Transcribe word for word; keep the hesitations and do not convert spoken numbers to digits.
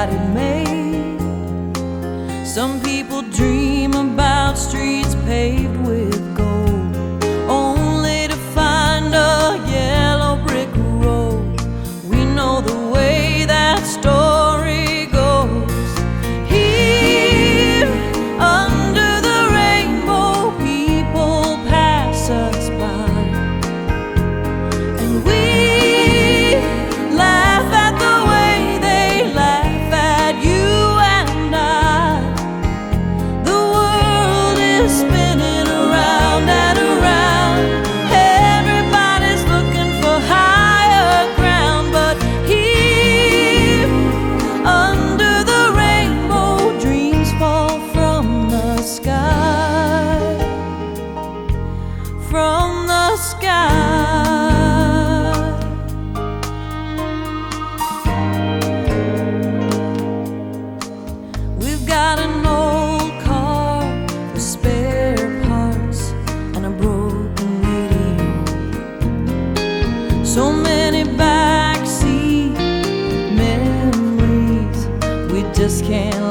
that it made. Some people dream about streets paved with gold, only to find a yellow brick road. We know the way that story goes. Here under the rainbow, people pass us by, and we laugh at the way they laugh at you and I. The world is spinning around and around. Everybody's looking for higher ground, but here under the rainbow, dreams fall from the sky, from the sky. We've got an old car with spare parts and a broken radio. So many backseat memories we just can't